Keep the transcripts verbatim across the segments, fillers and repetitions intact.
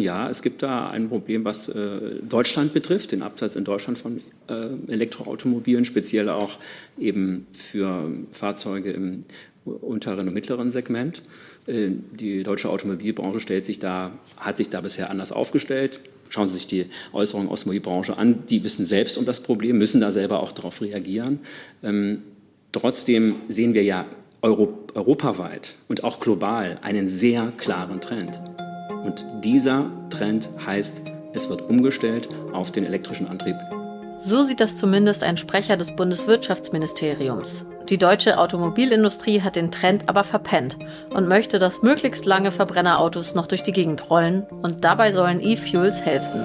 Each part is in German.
ja, es gibt da ein Problem, was äh, Deutschland betrifft, den Absatz in Deutschland von äh, Elektroautomobilen, speziell auch eben für Fahrzeuge im unteren und mittleren Segment. Äh, die deutsche Automobilbranche stellt sich da, hat sich da bisher anders aufgestellt. Schauen Sie sich die Äußerungen aus der Automobilbranche an. Die wissen selbst um das Problem, müssen da selber auch darauf reagieren. Ähm, trotzdem sehen wir ja Euro, europaweit und auch global einen sehr klaren Trend. Und dieser Trend heißt, es wird umgestellt auf den elektrischen Antrieb. So sieht das zumindest ein Sprecher des Bundeswirtschaftsministeriums. Die deutsche Automobilindustrie hat den Trend aber verpennt und möchte, dass möglichst lange Verbrennerautos noch durch die Gegend rollen. Und dabei sollen E-Fuels helfen.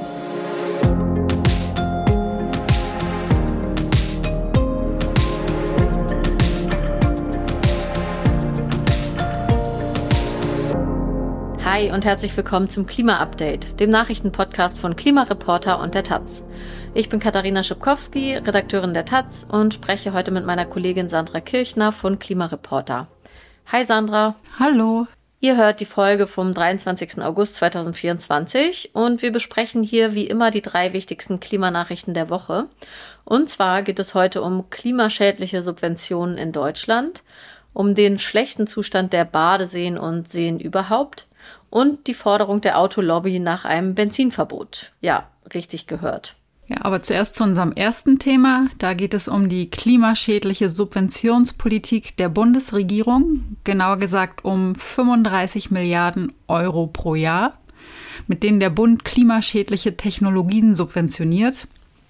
Hi und herzlich willkommen zum Klima-Update, dem Nachrichtenpodcast von Klimareporter und der Taz. Ich bin Katharina Schipkowski, Redakteurin der Taz und spreche heute mit meiner Kollegin Sandra Kirchner von Klimareporter. Hi Sandra. Hallo. Ihr hört die Folge vom dreiundzwanzigsten August zweitausendvierundzwanzig und wir besprechen hier wie immer die drei wichtigsten Klimanachrichten der Woche. Und zwar geht es heute um klimaschädliche Subventionen in Deutschland, um den schlechten Zustand der Badeseen und Seen überhaupt und die Forderung der Autolobby nach einem Benzinverbot. Ja, richtig gehört. Ja, aber zuerst zu unserem ersten Thema. Da geht es um die klimaschädliche Subventionspolitik der Bundesregierung. Genauer gesagt um fünfunddreißig Milliarden Euro pro Jahr, mit denen der Bund klimaschädliche Technologien subventioniert.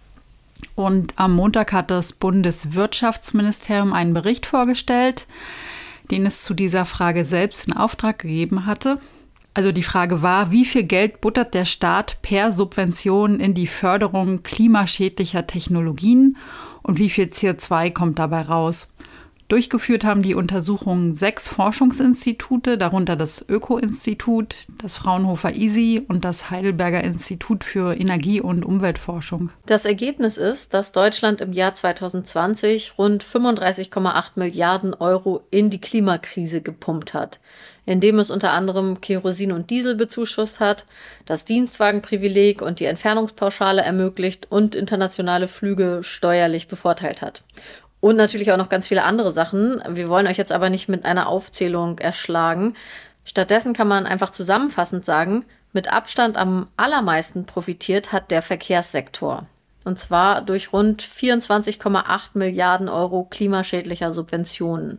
Und am Montag hat das Bundeswirtschaftsministerium einen Bericht vorgestellt, den es zu dieser Frage selbst in Auftrag gegeben hatte. Also die Frage war, wie viel Geld buttert der Staat per Subvention in die Förderung klimaschädlicher Technologien und wie viel C O zwei kommt dabei raus? Durchgeführt haben die Untersuchungen sechs Forschungsinstitute, darunter das Öko-Institut, das Fraunhofer I S I und das Heidelberger Institut für Energie- und Umweltforschung. Das Ergebnis ist, dass Deutschland im Jahr zweitausendzwanzig rund fünfunddreißig Komma acht Milliarden Euro in die Klimakrise gepumpt hat, indem es unter anderem Kerosin und Diesel bezuschusst hat, das Dienstwagenprivileg und die Entfernungspauschale ermöglicht und internationale Flüge steuerlich bevorteilt hat. Und natürlich auch noch ganz viele andere Sachen. Wir wollen euch jetzt aber nicht mit einer Aufzählung erschlagen. Stattdessen kann man einfach zusammenfassend sagen, mit Abstand am allermeisten profitiert hat der Verkehrssektor. Und zwar durch rund vierundzwanzig Komma acht Milliarden Euro klimaschädlicher Subventionen.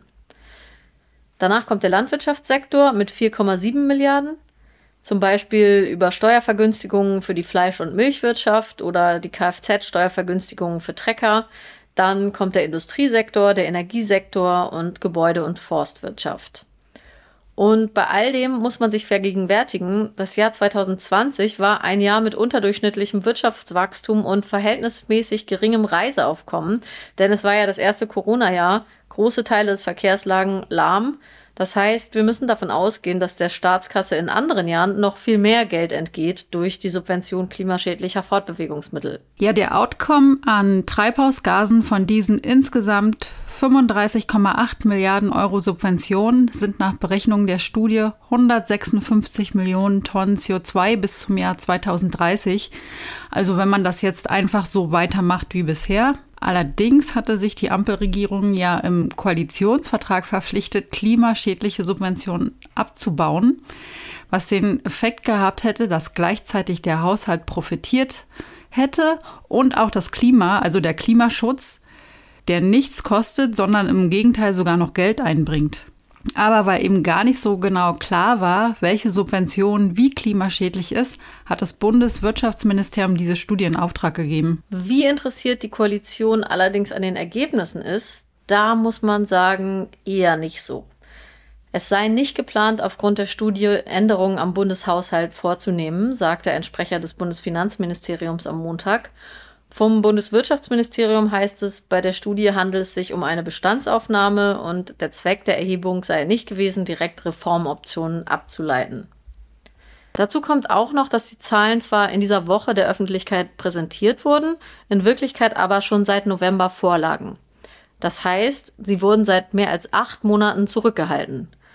Danach kommt der Landwirtschaftssektor mit vier Komma sieben Milliarden. Zum Beispiel über Steuervergünstigungen für die Fleisch- und Milchwirtschaft oder die Kfz-Steuervergünstigungen für Trecker. Dann kommt der Industriesektor, der Energiesektor und Gebäude- und Forstwirtschaft. Und bei all dem muss man sich vergegenwärtigen, das Jahr zweitausendzwanzig war ein Jahr mit unterdurchschnittlichem Wirtschaftswachstum und verhältnismäßig geringem Reiseaufkommen, denn es war ja das erste Corona-Jahr, große Teile des Verkehrs lagen lahm. Das heißt, wir müssen davon ausgehen, dass der Staatskasse in anderen Jahren noch viel mehr Geld entgeht durch die Subvention klimaschädlicher Fortbewegungsmittel. Ja, der Outcome an Treibhausgasen von diesen insgesamt fünfunddreißig Komma acht Milliarden Euro Subventionen sind nach Berechnungen der Studie hundertsechsundfünfzig Millionen Tonnen C O zwei bis zum Jahr zweitausenddreißig. Also wenn man das jetzt einfach so weitermacht wie bisher. Allerdings hatte sich die Ampelregierung ja im Koalitionsvertrag verpflichtet, klimaschädliche Subventionen abzubauen, was den Effekt gehabt hätte, dass gleichzeitig der Haushalt profitiert hätte und auch das Klima, also der Klimaschutz, der nichts kostet, sondern im Gegenteil sogar noch Geld einbringt. Aber weil eben gar nicht so genau klar war, welche Subvention wie klimaschädlich ist, hat das Bundeswirtschaftsministerium diese Studie in Auftrag gegeben. Wie interessiert die Koalition allerdings an den Ergebnissen ist, da muss man sagen, eher nicht so. Es sei nicht geplant, aufgrund der Studie Änderungen am Bundeshaushalt vorzunehmen, sagte ein Sprecher des Bundesfinanzministeriums am Montag. Vom Bundeswirtschaftsministerium heißt es, bei der Studie handelt es sich um eine Bestandsaufnahme und der Zweck der Erhebung sei nicht gewesen, direkt Reformoptionen abzuleiten. Dazu kommt auch noch, dass die Zahlen zwar in dieser Woche der Öffentlichkeit präsentiert wurden, in Wirklichkeit aber schon seit November vorlagen. Das heißt, sie wurden seit mehr als acht Monaten zurückgehalten.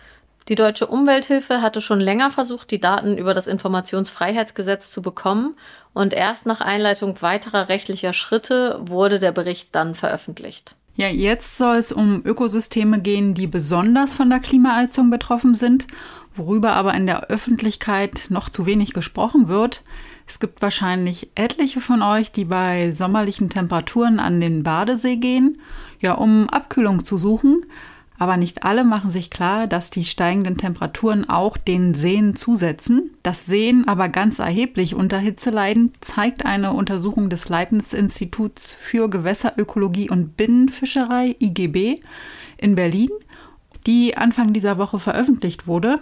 Die Deutsche Umwelthilfe hatte schon länger versucht, die Daten über das Informationsfreiheitsgesetz zu bekommen, und erst nach Einleitung weiterer rechtlicher Schritte wurde der Bericht dann veröffentlicht. Ja, jetzt soll es um Ökosysteme gehen, die besonders von der Klimaerhitzung betroffen sind, worüber aber in der Öffentlichkeit noch zu wenig gesprochen wird. Es gibt wahrscheinlich etliche von euch, die bei sommerlichen Temperaturen an den Badesee gehen, ja, um Abkühlung zu suchen. Aber nicht alle machen sich klar, dass die steigenden Temperaturen auch den Seen zusetzen. Dass Seen aber ganz erheblich unter Hitze leiden, zeigt eine Untersuchung des Leibniz-Instituts für Gewässerökologie und Binnenfischerei, I G B, in Berlin, die Anfang dieser Woche veröffentlicht wurde.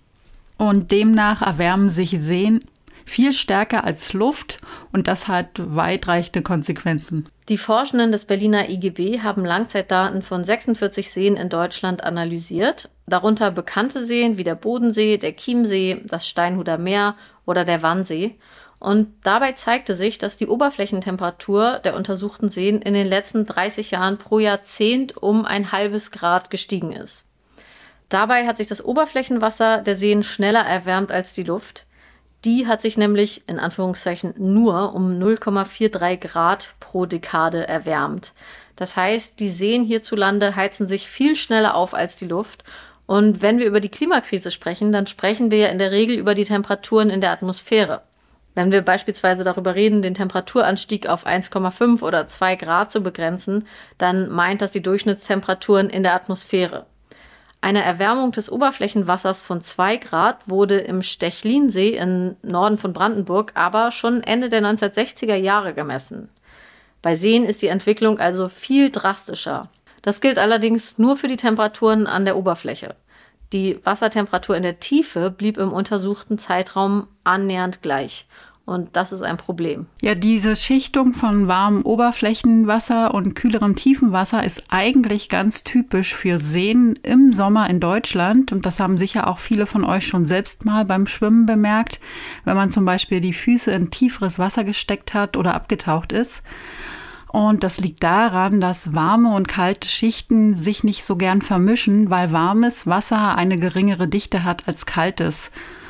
Und demnach erwärmen sich Seen viel stärker als Luft, und das hat weitreichende Konsequenzen. Die Forschenden des Berliner I G B haben Langzeitdaten von sechsundvierzig Seen in Deutschland analysiert, darunter bekannte Seen wie der Bodensee, der Chiemsee, das Steinhuder Meer oder der Wannsee. Und dabei zeigte sich, dass die Oberflächentemperatur der untersuchten Seen in den letzten dreißig Jahren pro Jahrzehnt um ein halbes Grad gestiegen ist. Dabei hat sich das Oberflächenwasser der Seen schneller erwärmt als die Luft. Die hat sich nämlich in Anführungszeichen nur um null Komma dreiundvierzig Grad pro Dekade erwärmt. Das heißt, die Seen hierzulande heizen sich viel schneller auf als die Luft. Und wenn wir über die Klimakrise sprechen, dann sprechen wir ja in der Regel über die Temperaturen in der Atmosphäre. Wenn wir beispielsweise darüber reden, den Temperaturanstieg auf eins Komma fünf oder zwei Grad zu begrenzen, dann meint das die Durchschnittstemperaturen in der Atmosphäre. Eine Erwärmung des Oberflächenwassers von zwei Grad wurde im Stechlinsee im Norden von Brandenburg aber schon Ende der neunzehnhundertsechziger Jahre gemessen. Bei Seen ist die Entwicklung also viel drastischer. Das gilt allerdings nur für die Temperaturen an der Oberfläche. Die Wassertemperatur in der Tiefe blieb im untersuchten Zeitraum annähernd gleich. Und das ist ein Problem. Ja, diese Schichtung von warmem Oberflächenwasser und kühlerem Tiefenwasser ist eigentlich ganz typisch für Seen im Sommer in Deutschland. Und das haben sicher auch viele von euch schon selbst mal beim Schwimmen bemerkt, wenn man zum Beispiel die Füße in tieferes Wasser gesteckt hat oder abgetaucht ist. Und das liegt daran, dass warme und kalte Schichten sich nicht so gern vermischen, weil warmes Wasser eine geringere Dichte hat als kaltes.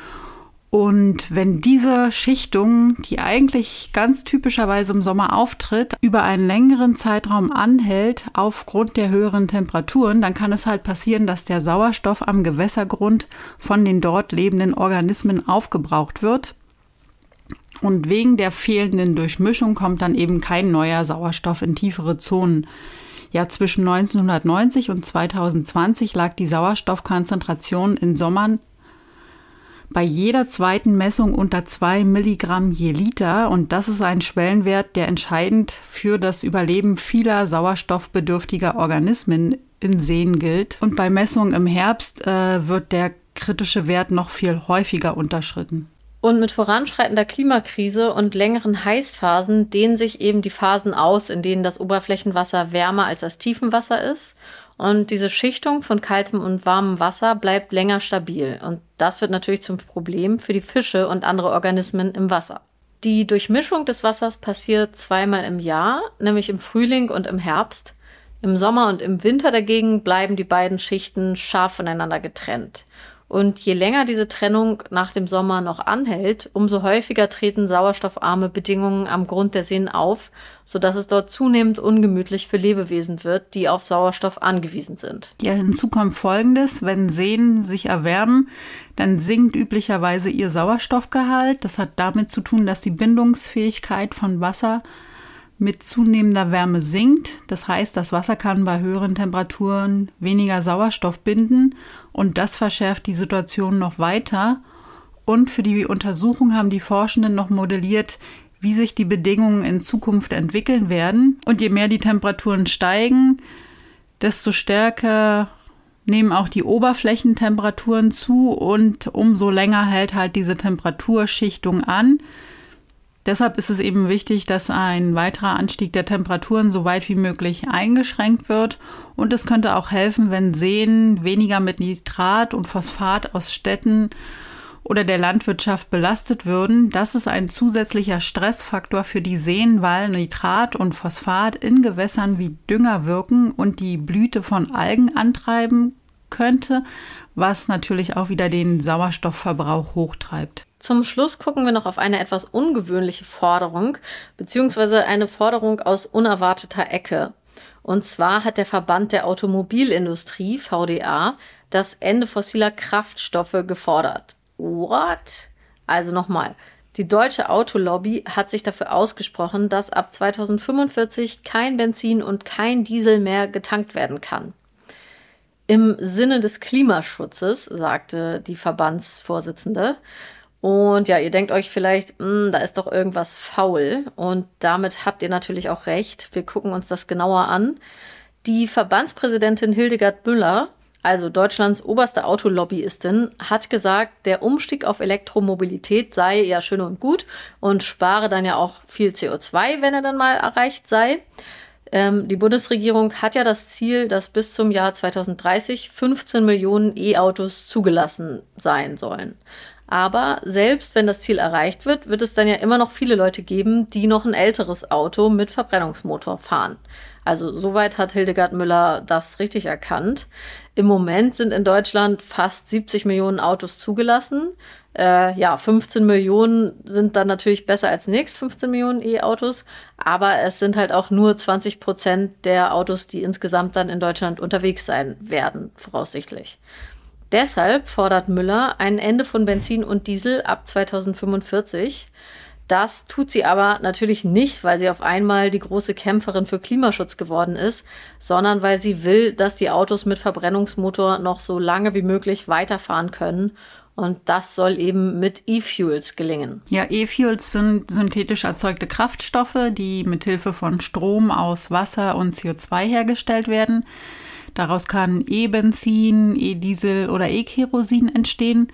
Und wenn diese Schichtung, die eigentlich ganz typischerweise im Sommer auftritt, über einen längeren Zeitraum anhält aufgrund der höheren Temperaturen, dann kann es halt passieren, dass der Sauerstoff am Gewässergrund von den dort lebenden Organismen aufgebraucht wird. Und wegen der fehlenden Durchmischung kommt dann eben kein neuer Sauerstoff in tiefere Zonen. Ja, zwischen neunzehnhundertneunzig und zweitausendzwanzig lag die Sauerstoffkonzentration in Sommern bei jeder zweiten Messung unter zwei Milligramm je Liter. Und das ist ein Schwellenwert, der entscheidend für das Überleben vieler sauerstoffbedürftiger Organismen in Seen gilt. Und bei Messungen im Herbst äh, wird der kritische Wert noch viel häufiger unterschritten. Und mit voranschreitender Klimakrise und längeren Heißphasen dehnen sich eben die Phasen aus, in denen das Oberflächenwasser wärmer als das Tiefenwasser ist. Und diese Schichtung von kaltem und warmem Wasser bleibt länger stabil. Und das wird natürlich zum Problem für die Fische und andere Organismen im Wasser. Die Durchmischung des Wassers passiert zweimal im Jahr, nämlich im Frühling und im Herbst. Im Sommer und im Winter dagegen bleiben die beiden Schichten scharf voneinander getrennt. Und je länger diese Trennung nach dem Sommer noch anhält, umso häufiger treten sauerstoffarme Bedingungen am Grund der Seen auf, sodass es dort zunehmend ungemütlich für Lebewesen wird, die auf Sauerstoff angewiesen sind. Ja, hinzu kommt Folgendes: Wenn Seen sich erwärmen, dann sinkt üblicherweise ihr Sauerstoffgehalt. Das hat damit zu tun, dass die Bindungsfähigkeit von Wasser mit zunehmender Wärme sinkt. Das heißt, das Wasser kann bei höheren Temperaturen weniger Sauerstoff binden, und das verschärft die Situation noch weiter. Und für die Untersuchung haben die Forschenden noch modelliert, wie sich die Bedingungen in Zukunft entwickeln werden. Und je mehr die Temperaturen steigen, desto stärker nehmen auch die Oberflächentemperaturen zu, und umso länger hält halt diese Temperaturschichtung an. Deshalb ist es eben wichtig, dass ein weiterer Anstieg der Temperaturen so weit wie möglich eingeschränkt wird. Und es könnte auch helfen, wenn Seen weniger mit Nitrat und Phosphat aus Städten oder der Landwirtschaft belastet würden. Das ist ein zusätzlicher Stressfaktor für die Seen, weil Nitrat und Phosphat in Gewässern wie Dünger wirken und die Blüte von Algen antreiben könnte, was natürlich auch wieder den Sauerstoffverbrauch hochtreibt. Zum Schluss gucken wir noch auf eine etwas ungewöhnliche Forderung, beziehungsweise eine Forderung aus unerwarteter Ecke. Und zwar hat der Verband der Automobilindustrie, V D A, das Ende fossiler Kraftstoffe gefordert. What? Also nochmal. Die deutsche Autolobby hat sich dafür ausgesprochen, dass ab zweitausendfünfundvierzig kein Benzin und kein Diesel mehr getankt werden kann. Im Sinne des Klimaschutzes, sagte die Verbandsvorsitzende. Und ja, ihr denkt euch vielleicht, da ist doch irgendwas faul. Und damit habt ihr natürlich auch recht. Wir gucken uns das genauer an. Die Verbandspräsidentin Hildegard Müller, also Deutschlands oberste Autolobbyistin, hat gesagt, der Umstieg auf Elektromobilität sei ja schön und gut und spare dann ja auch viel C O zwei, wenn er dann mal erreicht sei. Ähm, die Bundesregierung hat ja das Ziel, dass bis zum Jahr zweitausenddreißig fünfzehn Millionen E-Autos zugelassen sein sollen. Aber selbst wenn das Ziel erreicht wird, wird es dann ja immer noch viele Leute geben, die noch ein älteres Auto mit Verbrennungsmotor fahren. Also soweit hat Hildegard Müller das richtig erkannt. Im Moment sind in Deutschland fast siebzig Millionen Autos zugelassen. Äh, ja, fünfzehn Millionen sind dann natürlich besser als nichts, fünfzehn Millionen E-Autos. Aber es sind halt auch nur zwanzig Prozent der Autos, die insgesamt dann in Deutschland unterwegs sein werden, voraussichtlich. Deshalb fordert Müller ein Ende von Benzin und Diesel ab zweitausendfünfundvierzig. Das tut sie aber natürlich nicht, weil sie auf einmal die große Kämpferin für Klimaschutz geworden ist, sondern weil sie will, dass die Autos mit Verbrennungsmotor noch so lange wie möglich weiterfahren können. Und das soll eben mit E-Fuels gelingen. Ja, E-Fuels sind synthetisch erzeugte Kraftstoffe, die mithilfe von Strom aus Wasser und C O zwei hergestellt werden. Daraus kann E-Benzin, E-Diesel oder E-Kerosin entstehen.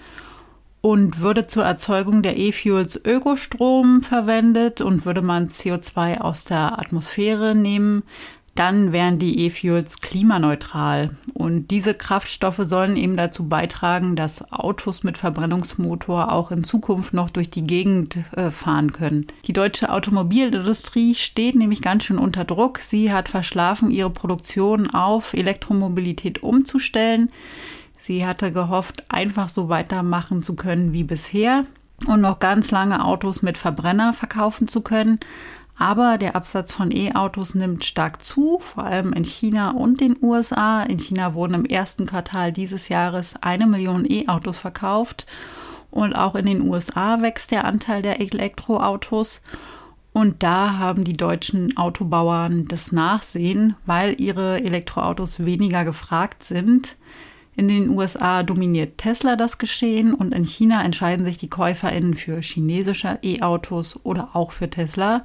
Und würde zur Erzeugung der E-Fuels Ökostrom verwendet und würde man C O zwei aus der Atmosphäre nehmen, dann wären die E-Fuels klimaneutral. Und diese Kraftstoffe sollen eben dazu beitragen, dass Autos mit Verbrennungsmotor auch in Zukunft noch durch die Gegend äh, fahren können. Die deutsche Automobilindustrie steht nämlich ganz schön unter Druck. Sie hat verschlafen, ihre Produktion auf Elektromobilität umzustellen. Sie hatte gehofft, einfach so weitermachen zu können wie bisher und noch ganz lange Autos mit Verbrenner verkaufen zu können. Aber der Absatz von E-Autos nimmt stark zu, vor allem in China und den U S A. In China wurden im ersten Quartal dieses Jahres eine Million E-Autos verkauft. Und auch in den U S A wächst der Anteil der Elektroautos. Und da haben die deutschen Autobauern das Nachsehen, weil ihre Elektroautos weniger gefragt sind. In den U S A dominiert Tesla das Geschehen und in China entscheiden sich die KäuferInnen für chinesische E-Autos oder auch für Tesla.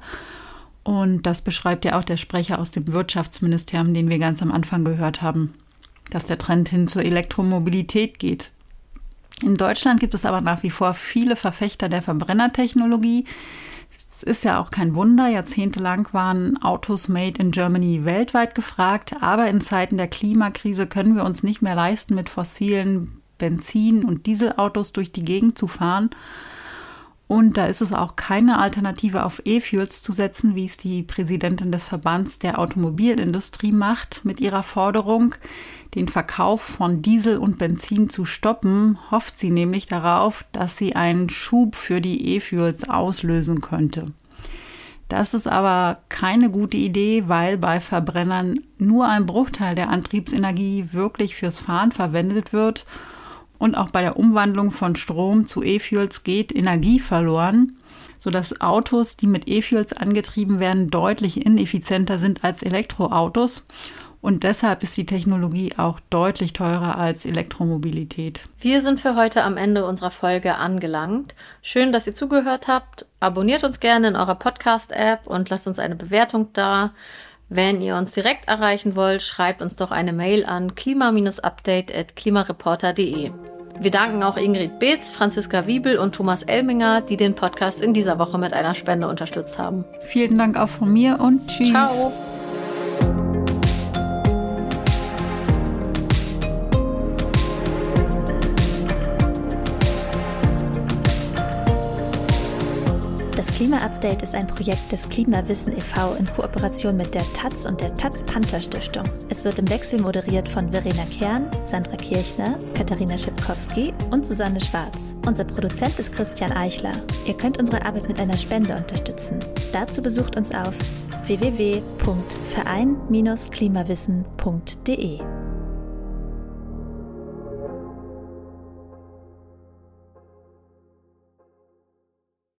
Und das beschreibt ja auch der Sprecher aus dem Wirtschaftsministerium, den wir ganz am Anfang gehört haben, dass der Trend hin zur Elektromobilität geht. In Deutschland gibt es aber nach wie vor viele Verfechter der Verbrennertechnologie. Es ist ja auch kein Wunder, jahrzehntelang waren Autos made in Germany weltweit gefragt, aber in Zeiten der Klimakrise können wir uns nicht mehr leisten, mit fossilen Benzin- und Dieselautos durch die Gegend zu fahren. Und da ist es auch keine Alternative auf E-Fuels zu setzen, wie es die Präsidentin des Verbands der Automobilindustrie macht. Mit ihrer Forderung, den Verkauf von Diesel und Benzin zu stoppen, hofft sie nämlich darauf, dass sie einen Schub für die E-Fuels auslösen könnte. Das ist aber keine gute Idee, weil bei Verbrennern nur ein Bruchteil der Antriebsenergie wirklich fürs Fahren verwendet wird. Und auch bei der Umwandlung von Strom zu E-Fuels geht Energie verloren, sodass Autos, die mit E-Fuels angetrieben werden, deutlich ineffizienter sind als Elektroautos. Und deshalb ist die Technologie auch deutlich teurer als Elektromobilität. Wir sind für heute am Ende unserer Folge angelangt. Schön, dass ihr zugehört habt. Abonniert uns gerne in eurer Podcast-App und lasst uns eine Bewertung da. Wenn ihr uns direkt erreichen wollt, schreibt uns doch eine Mail an klima-update at klimareporter punkt de. Wir danken auch Ingrid Beetz, Franziska Wiebel und Thomas Elminger, die den Podcast in dieser Woche mit einer Spende unterstützt haben. Vielen Dank auch von mir und tschüss. Ciao. Das Klima-Update ist ein Projekt des Klimawissen e V in Kooperation mit der Taz und der Taz-Panther-Stiftung. Es wird im Wechsel moderiert von Verena Kern, Sandra Kirchner, Katharina Schipkowski und Susanne Schwarz. Unser Produzent ist Christian Eichler. Ihr könnt unsere Arbeit mit einer Spende unterstützen. Dazu besucht uns auf w w w punkt verein Bindestrich klimawissen punkt de.